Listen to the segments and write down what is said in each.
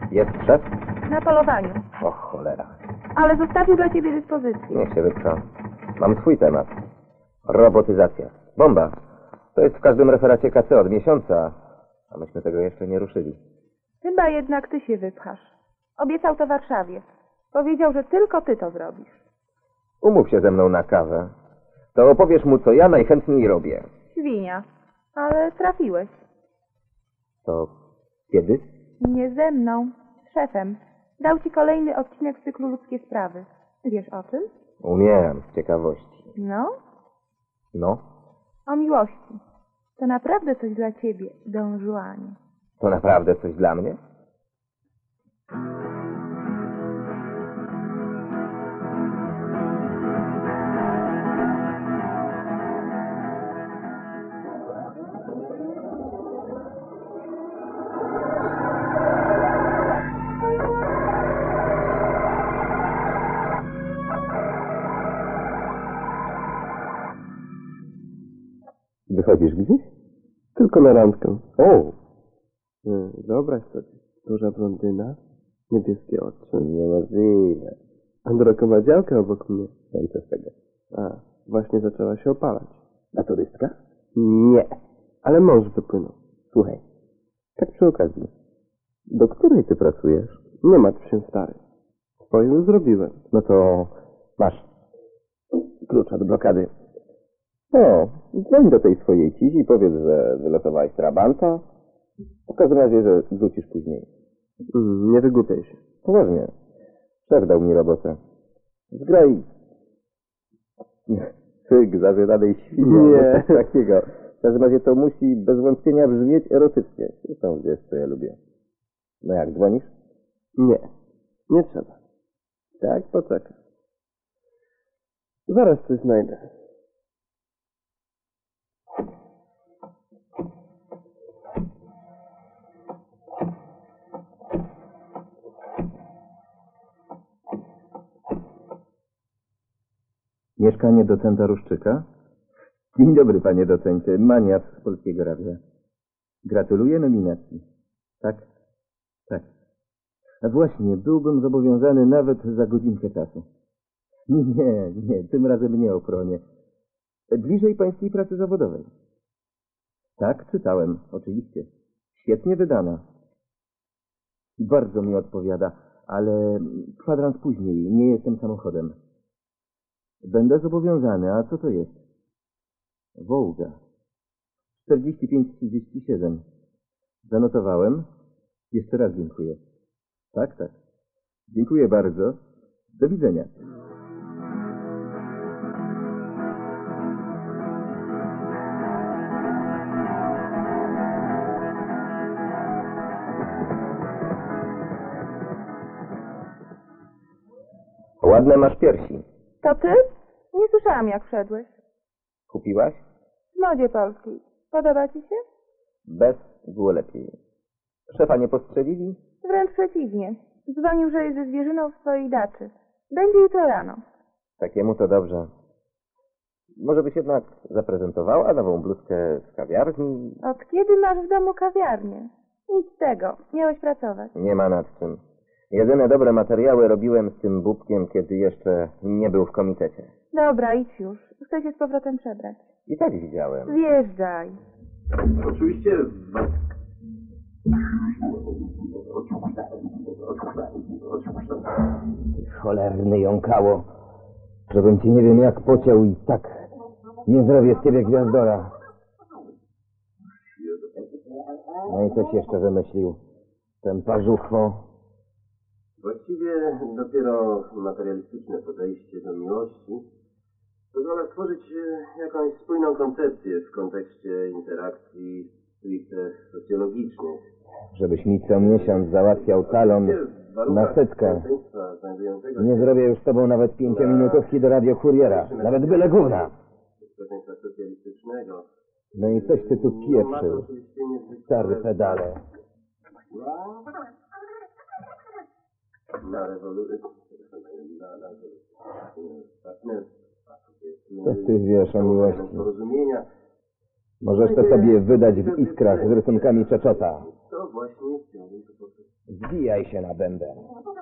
Jest szef? Na polowaniu. O cholera. Ale zostawił dla ciebie dyspozycję. Niech się wypcha. Mam swój temat. Robotyzacja. Bomba. To jest w każdym referacie KC od miesiąca, a myśmy tego jeszcze nie ruszyli. Chyba jednak ty się wypchasz. Obiecał to Warszawie. Powiedział, że tylko ty to zrobisz. Umów się ze mną na kawę. To opowiesz mu, co ja najchętniej robię. Świnia. Ale trafiłeś. To kiedy? Nie ze mną. Z szefem. Dał ci kolejny odcinek z cyklu Ludzkie Sprawy. Wiesz o czym? Umiem, z ciekawości. No? No? O miłości. To naprawdę coś dla ciebie, Don Juanie. To naprawdę coś dla mnie? Wychodzisz gdzieś? Tylko na randkę. O! Wyobraź sobie, duża blondyna, niebieskie oczy, Niemożliwe. androkowa działka obok mnie. No i co z tego? A, właśnie zaczęła się opalać. A turystka? Nie, ale mąż wypłynął. Słuchaj, tak przy okazji, do której ty pracujesz? Nie martw się, stary. Swoje już zrobiłem. No to masz klucz od blokady. O, dzwoń do tej swojej cizi i powiedz, że wylosowałeś trabanta. W każdym razie, że wrócisz później. Nie wygłupiaj się. Poważnie. Szef dał mi robotę. Zgraj cyk zażyranej świni. Nie. Coś takiego. W każdym razie to musi bez wątpienia brzmieć erotycznie. Zresztą wiesz, co ja lubię. No jak, dzwonisz? Nie, nie trzeba. Tak, poczekaj. Zaraz coś znajdę. Mieszkanie docenta Ruszczyka? Dzień dobry, panie docencie. Manias z Polskiego Radia. Gratuluję nominacji. Tak? Tak. A właśnie, byłbym zobowiązany nawet za godzinkę czasu. Nie, tym razem nie o pronie. Bliżej pańskiej pracy zawodowej. Tak, czytałem, oczywiście. Świetnie wydana. Bardzo mi odpowiada, ale kwadrans później, nie jestem samochodem. Będę zobowiązany, a co to jest? Wołga. 45-37. Zanotowałem. Jeszcze raz dziękuję. Tak, tak. Dziękuję bardzo. Do widzenia. Ładne masz piersi. To ty? Nie słyszałam, jak wszedłeś. Kupiłaś? W modzie polskiej. Podoba ci się? Bez było lepiej. Szefa nie postrzelili? Wręcz przeciwnie. Dzwonił, że jest ze zwierzyną w swojej daczy. Będzie jutro rano. Takiemu to dobrze. Może byś jednak zaprezentowała nową bluzkę z kawiarni? Od kiedy masz w domu kawiarnię? Nic z tego. Miałeś pracować. Nie ma nad czym. Jedyne dobre materiały robiłem z tym bubkiem, kiedy jeszcze nie był w komitecie. Dobra, idź już. Chcę się z powrotem przebrać. I tak widziałem. Wjeżdżaj. Oczywiście... Cholerny jąkało. Żebym ci nie wiem jak pociął i tak nie zrobię z ciebie gwiazdora. No i coś jeszcze wymyślił. Ten parzuchwo. Właściwie dopiero materialistyczne podejście do miłości pozwala stworzyć jakąś spójną koncepcję w kontekście interakcji stricte socjologicznych. Żebyś mi co miesiąc załatwiał talon na setkę. Nie zrobię już z tobą nawet 5-minutówki do radiokuriera. Nawet byle gówna. Społeczeństwa socjalistycznego. No i coś ty tu pieprzył. Stary pedale. Na rewolucję... Co ty wiesz o miłości? Porozumienia. Możesz to sobie wydać w iskrach z rysunkami Czeczota. To właśnie ciągle mi tu poszedł. Zbijaj się na bęben.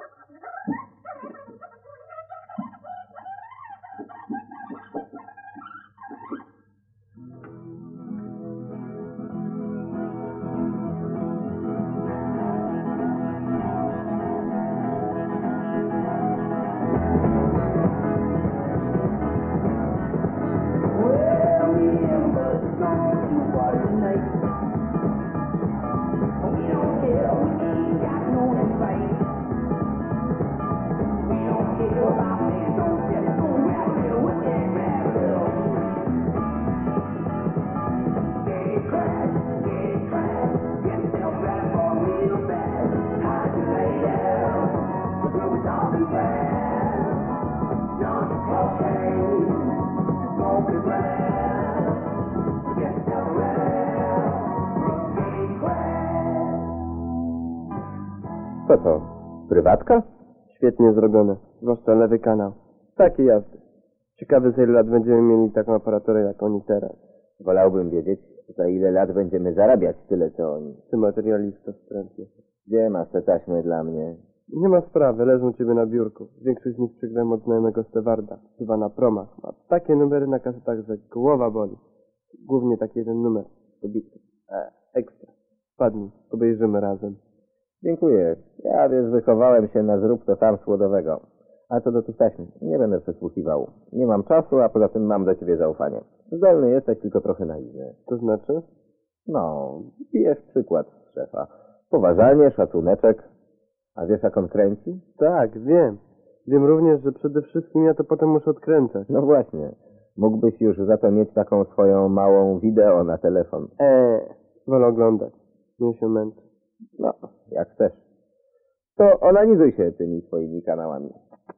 Co to? Prywatka? Świetnie zrobione. Zwłaszcza lewy kanał. Takie jazdy. Ciekawe, za ile lat będziemy mieli taką aparaturę jak oni teraz. Wolałbym wiedzieć, za ile lat będziemy zarabiać tyle, co oni. Ty materialista wstrętny. Gdzie masz te taśmy dla mnie? Nie ma sprawy, leżą u ciebie na biurku. Większość z nich przygrałem od znajomego Stewarda. Chyba na promach. Ma takie numery na kasetach, że głowa boli. Głównie taki jeden numer. Dobitny. Ekstra. Wpadnij, obejrzymy razem. Dziękuję. Ja, wiesz, wychowałem się na zrób to sam słodowego. A co do tych taśm, nie będę przesłuchiwał. Nie mam czasu, a poza tym mam do ciebie zaufanie. Zdolny jesteś, tylko trochę naiwny. To znaczy? No, pijesz przykład z szefa. Poważanie, szacuneczek. A wiesz, jak on kręci? Tak, wiem. Wiem również, że przede wszystkim ja to potem muszę odkręcać. No właśnie. Mógłbyś już za to mieć taką swoją małą wideo na telefon. Wolę oglądać. Nie się męczę. No, jak chcesz. To onanizuj się tymi swoimi kanałami.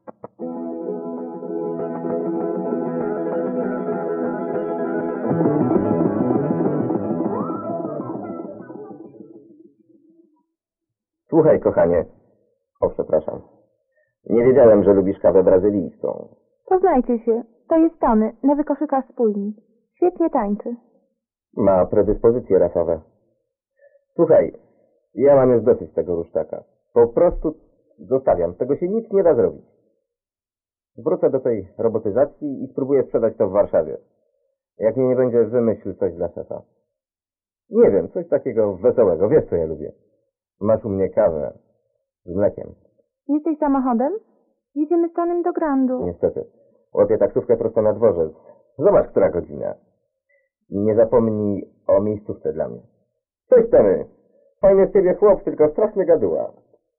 Słuchaj, kochanie. O, przepraszam. Nie wiedziałem, że lubisz kawę brazylijską. Poznajcie się. To jest Tony, nowy koszykarz spójni. Świetnie tańczy. Ma predyspozycje rasowe. Słuchaj, ja mam już dosyć tego rusztaka. Po prostu zostawiam. Z tego się nic nie da zrobić. Wrócę do tej robotyzacji i spróbuję sprzedać to w Warszawie. Jak mnie nie będzie, wymyśl coś dla szefa. Nie wiem, coś takiego wesołego. Wiesz, co ja lubię. Masz u mnie kawę z mlekiem. Jesteś samochodem? Jedziemy z Tonym do Grandu. Niestety. Łapię taksówkę prosto na dworzec. Zobacz, która godzina. I nie zapomnij o miejscówce dla mnie. Cześć, Tony. Fajny z ciebie chłop, tylko straszny gaduła.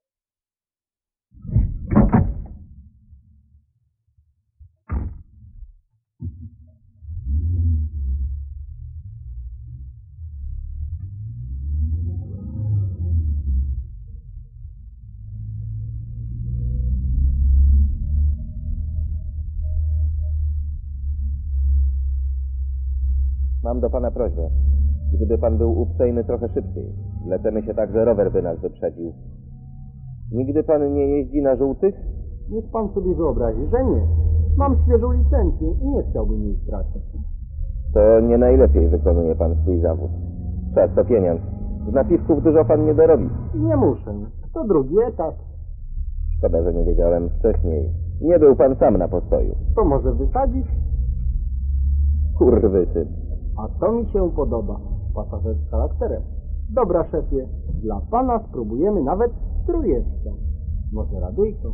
Mam do pana prośbę. Gdyby pan był uprzejmy trochę szybciej. Lecemy się tak, że rower by nas wyprzedził. Nigdy pan nie jeździ na żółtych? Niech pan sobie wyobrazi, że nie. Mam świeżą licencję i nie chciałbym jej stracić. To nie najlepiej wykonuje pan swój zawód. Czas to pieniądz. Z napisków dużo pan nie dorobi. Nie muszę. To drugi etap. Szkoda, że nie wiedziałem wcześniej. Nie był pan sam na postoju. To może wysadzić? Kurwysyn. A to mi się podoba. Pasażer z charakterem. Dobra, szefie. Dla pana spróbujemy nawet trójeczkę. Może radyjko?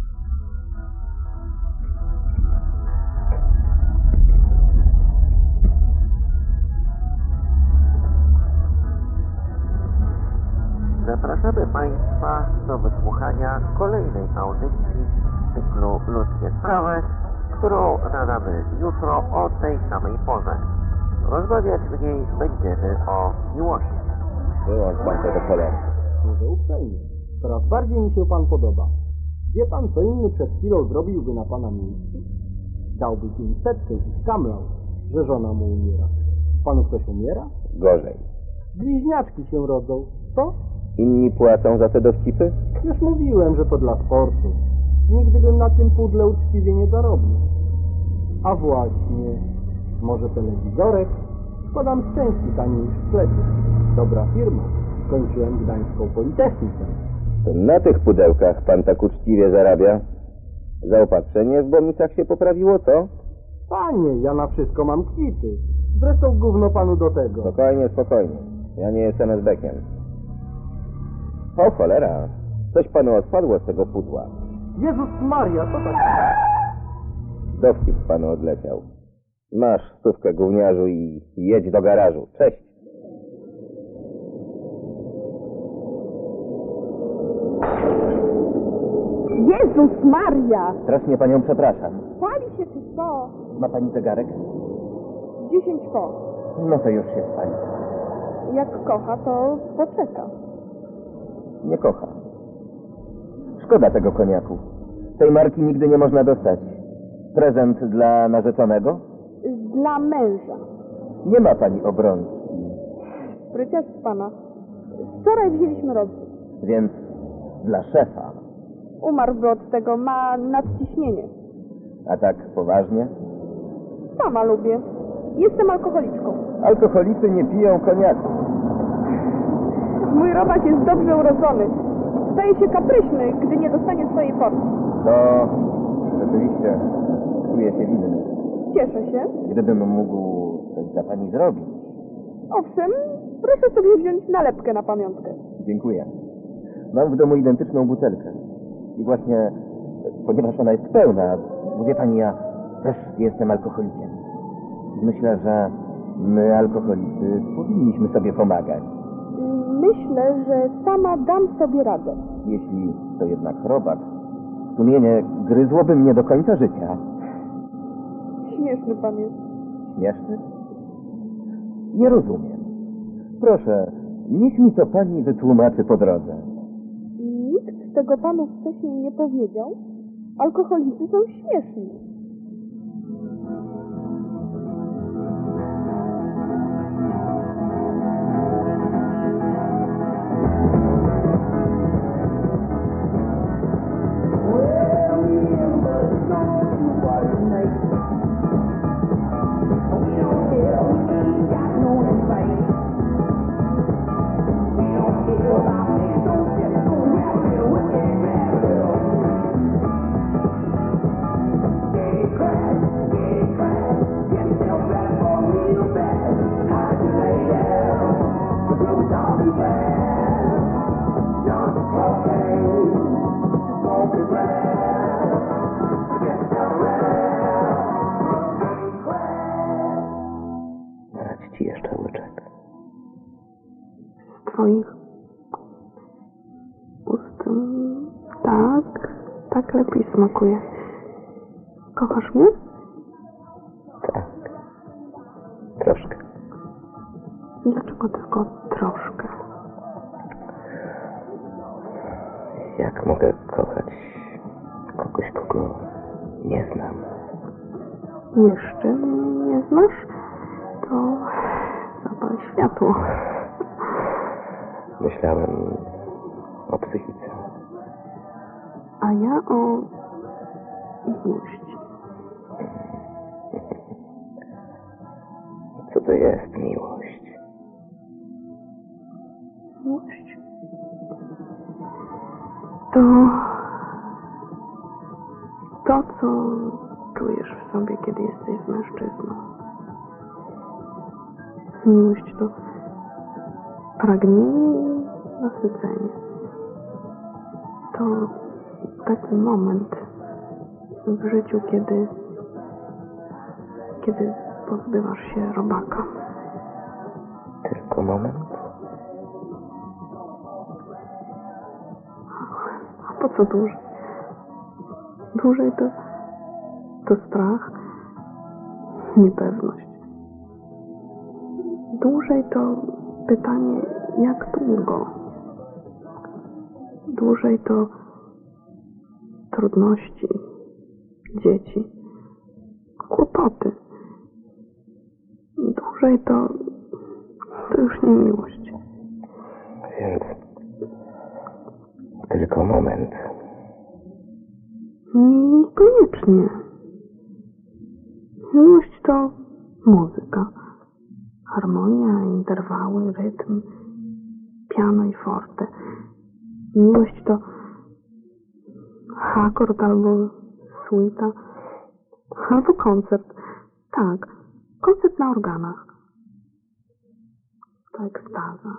Zapraszamy Państwa do wysłuchania kolejnej audycji z cyklu Ludzkie Sprawy, którą nadamy jutro o tej samej porze. Rozmawiać w niej będziemy o miłości. Wyłącz pan tego cholery. Może uprzejmie. Coraz bardziej mi się pan podoba. Wie pan, co inny przed chwilą zrobiłby na pana miejscu? Dałby 500 i skamlał, że żona mu umiera. Panu ktoś umiera? Gorzej. Bliźniaczki się rodzą. Co? Inni płacą za te dowcipy? Już mówiłem, że to dla sportu. Nigdy bym na tym pudle uczciwie nie zarobił. A właśnie, może telewizorek? Podam z części taniej niż w sklepie. Dobra firma. Skończyłem Gdańską Politechnikę. To na tych pudełkach pan tak uczciwie zarabia. Zaopatrzenie w Bomicach się poprawiło, co? Panie, ja na wszystko mam kwity. Zresztą gówno panu do tego. Spokojnie, spokojnie. Ja nie jestem SB-kiem. O cholera, coś panu odpadło z tego pudła. Jezus Maria, co tak? Dowcip panu odleciał. Masz stówkę, gówniarzu, i jedź do garażu. Cześć. Jezus Maria! Strasznie panią przepraszam. Pali się czy co? Ma pani zegarek? 10 po. No to już się spali. Jak kocha, to poczeka. Nie kocha. Szkoda tego koniaku. Tej marki nigdy nie można dostać. Prezent dla narzeczonego? Dla męża. Nie ma pani obrączki, Spryciarz z pana. Wczoraj wzięliśmy rozwód. więc dla szefa. Umarłby od tego, ma nadciśnienie. A tak poważnie? Sama lubię. Jestem alkoholiczką. Alkoholicy nie piją koniaku. Mój robak jest dobrze urodzony. Staje się kapryśny, gdy nie dostanie swojej porcji. To rzeczywiście czuję się winny. Cieszę się. Gdybym mógł coś dla pani zrobić. Owszem, proszę sobie wziąć nalepkę na pamiątkę. Dziękuję. Mam w domu identyczną butelkę. I właśnie, ponieważ ona jest pełna, mówię pani, ja też jestem alkoholikiem. Myślę, że my, alkoholicy, powinniśmy sobie pomagać. Myślę, że sama dam sobie radę. Jeśli to jednak robak, sumienie gryzłoby mnie do końca życia. Śmieszny pan jest. Śmieszny? Nie rozumiem. Proszę, niech mi to pani wytłumaczy po drodze. Nikt tego panu wcześniej nie powiedział. Alkoholicy są śmieszni. Dać ci jeszcze łyczek. Twoich ust tak lepiej smakuje. Kochasz mnie? Tak. Troszkę. Dlaczego tylko troszkę? Jak mogę kochać kogoś, kogo nie znam? Jeszcze mnie nie znasz? To zapal światło. Myślałem o psychice. A ja o miłości. Co to jest miłość? Miłość? To, co czujesz w sobie, kiedy jesteś z mężczyzną. Miłość to pragnienie i nasycenie. To taki moment w życiu, kiedy pozbywasz się robaka. Tylko moment? A po co dłużej? Dłużej to strach, niepewność. Dłużej to pytanie, jak długo. Dłużej to trudności, dzieci, kłopoty. Dłużej to już nie miłość. Więc tylko moment. Niekoniecznie. Miłość to muzyka. Harmonia, interwały, rytm, piano i forte. Miłość to akord albo suita, albo koncert. Tak, koncert na organach. To ekstaza.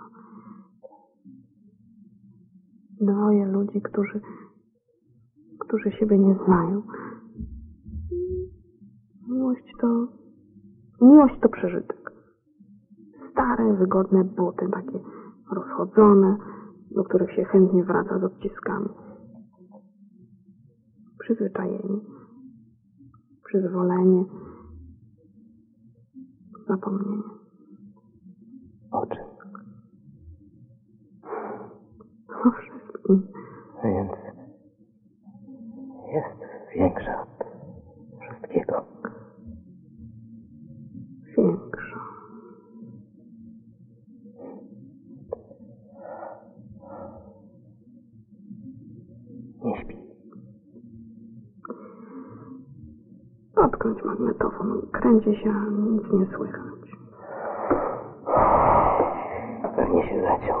Dwoje ludzi, którzy siebie nie znają. Miłość to przeżytek. Stare, wygodne buty, takie rozchodzone, do których się chętnie wraca z odciskami. Przyzwyczajenie, przyzwolenie, zapomnienie. O czym? O wszystkim. Więc jest większa od wszystkiego. Większa. Nie śpi. Odkręć magnetofon. Kręci się, a nic nie słychać. Pewnie się zaciął.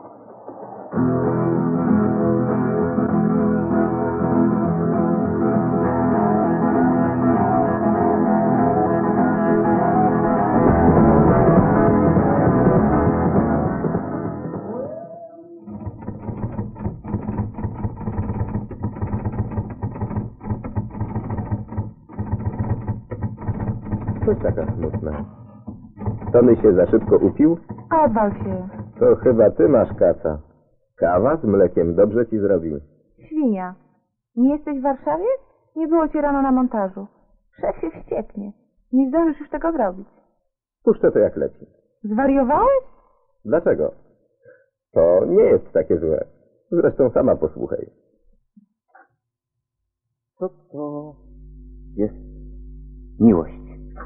Coś taka smutna. Tony się za szybko upił? Odwal się. To chyba ty masz kaca. Kawa z mlekiem dobrze ci zrobi. Świnia. Nie jesteś w Warszawie? Nie było cię rano na montażu. Szef się wścieknie. Nie zdążysz już tego zrobić. Puszczę to jak leci. Zwariowałeś? Dlaczego? To nie jest takie złe. Zresztą sama posłuchaj. Co to jest miłość?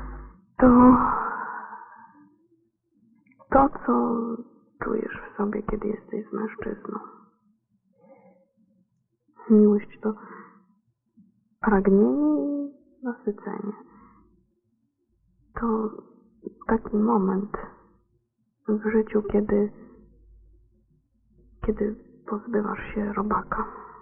To, co czujesz w sobie, kiedy jesteś z mężczyzną. Miłość to pragnienie i nasycenie. To taki moment w życiu, kiedy pozbywasz się robaka.